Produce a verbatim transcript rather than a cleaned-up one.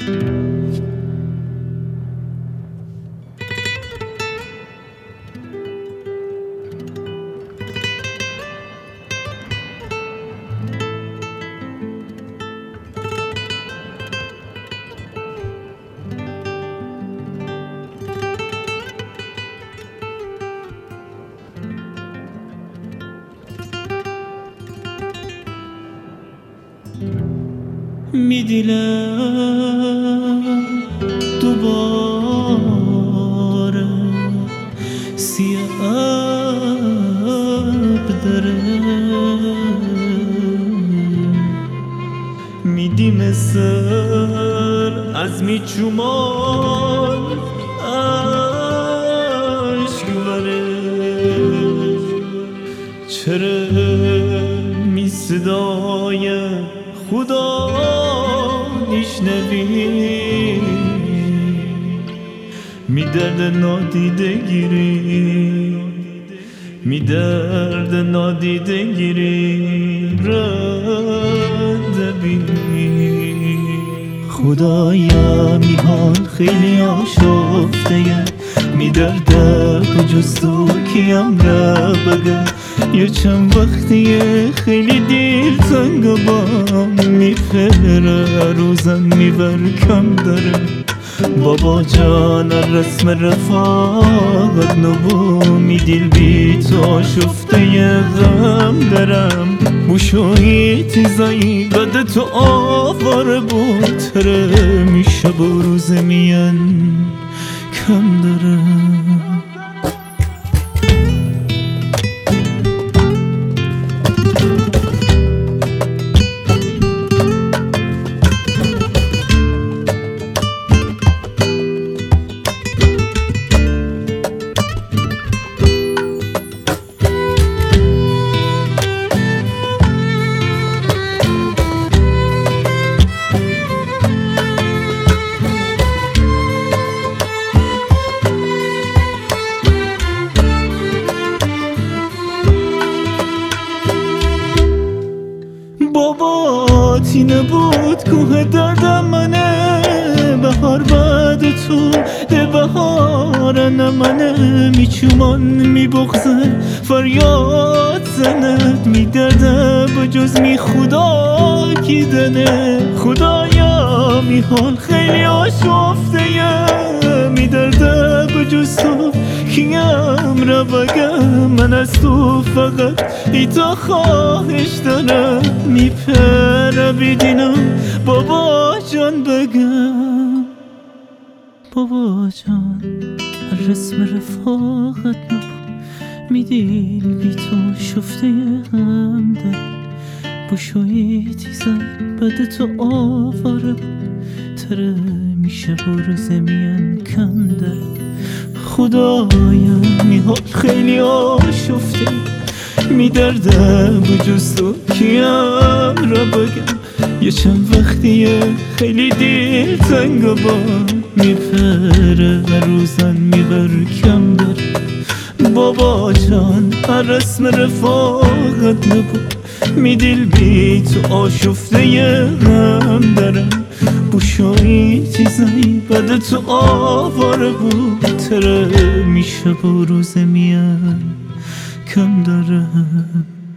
می‌دیلم دوباره سیاه اب داره میدی مثل از میچومان عشق بره چرا می صدای خدا میشنوی می درد نادیده گیری می درد نادیده گیری رد بی خدایا می حال خیلی آشفته می درد بجز تو کیم را بگه یه چند وقتیه خیلی دیر تنگ با میپره روزم میبر کم داره بابا جان رسم رفاقت نبو میدیل بی تو شفته غم دارم بوشوی تیزایی بده تو آواره بود تره میشه با روز میان کم دارم بابا تینه بود کوه دردم منه بهار بعد تو ده بهار نمنه میچومان میبغزه فریاد زند میدرده بجز می خدا کی دنه خدایا می حال خیلی آشفته یه میدرده بجز تو کیم را بگم من از تو فقط ایتا خواهش دارم میپره بیدینم بابا جان بگم بابا جان رسم رفاقت نبود میدیل بی تو شفته هم داری بوشوی تیزم بده تو آواره تره میشه برو زمین کم داره خدایا میحال خیلی آشفته میدرده بجز تو کیم را بگم یه چند وقتیه خیلی دیر تنگ با میپره روزن میبر کم داره بابا جان رسم رفاقت نبود میدیل بی تو آشفته غم دارم بوشوی چیزایی بده تو آواره بود تره میشه با روز میان کم دارم